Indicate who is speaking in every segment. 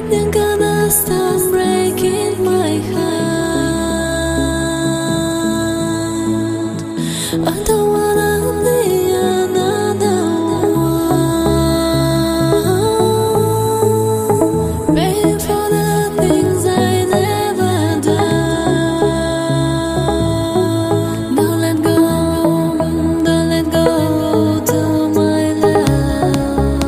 Speaker 1: When you gonna stop breaking my heart? I don't wanna be another one, paying for the things I never done. Don't let go to my love.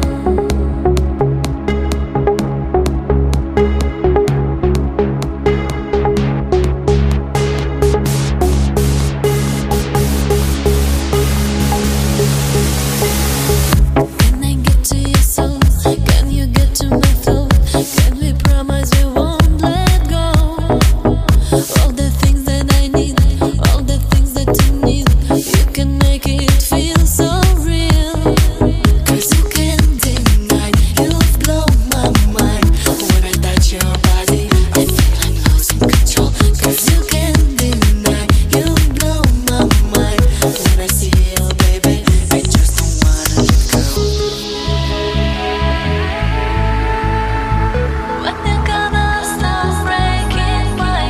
Speaker 1: Can I get to your soul? Can you get to my throat? Can we promise we won't let go? All the things that I need, all the things that you need, you can make it feel so real. 'Cause you can't deny, you've blown my mind. When I touch your body, I feel I'm losing control. 'Cause you can't deny, you've blown my mind. When I see you, baby, I just don't wanna let go. When you gonna stop breaking my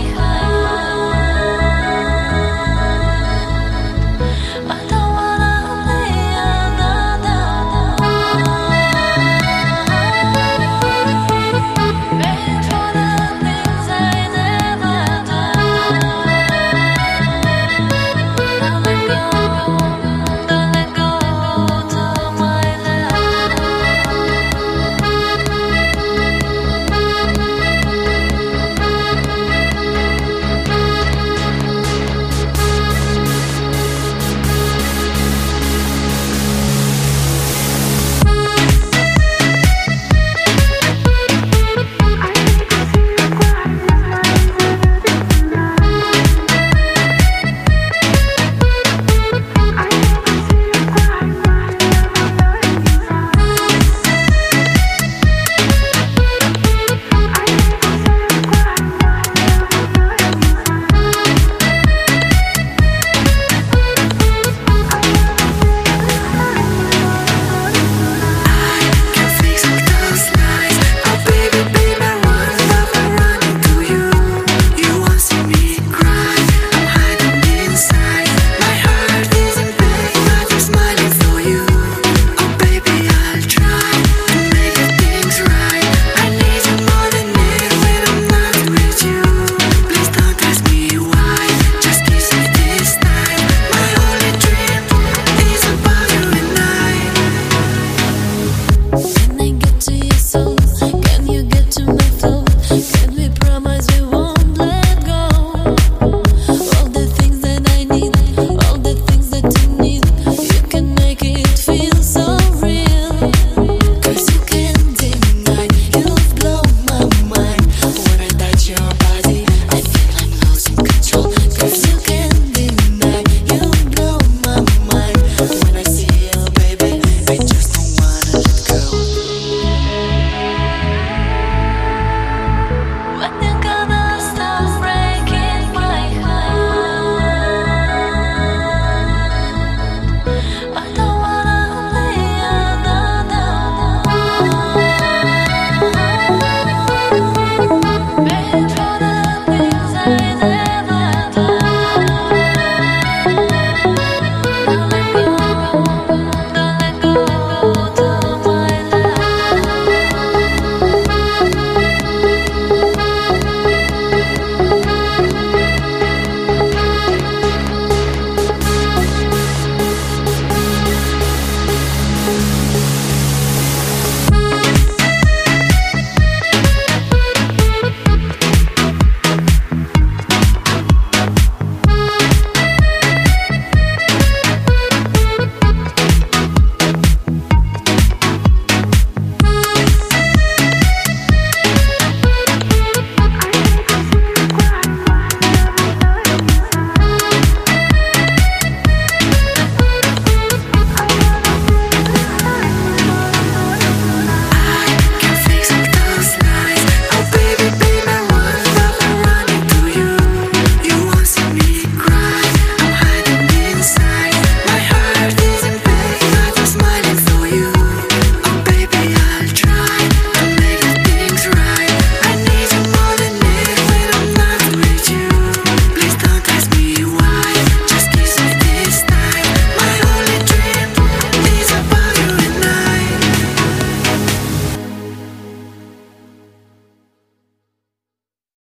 Speaker 1: heart? I don't wanna be another one, paying for the things I never done. Don't let go to my love. Can fix all those lies. Oh baby, baby, I run into you. You won't see me cry. I'm hiding inside. My heart is in pain, but I'm smiling for you. Oh baby, I'll try to make things right. I need you more than air when I'm not with you. Please don't ask me why. Just kiss me this time. My only dream is about you and I. Can I get to your soul? Can you get to my throat? Can we promise we won't let go? All the things that I need, all the things that you need, you can make it feel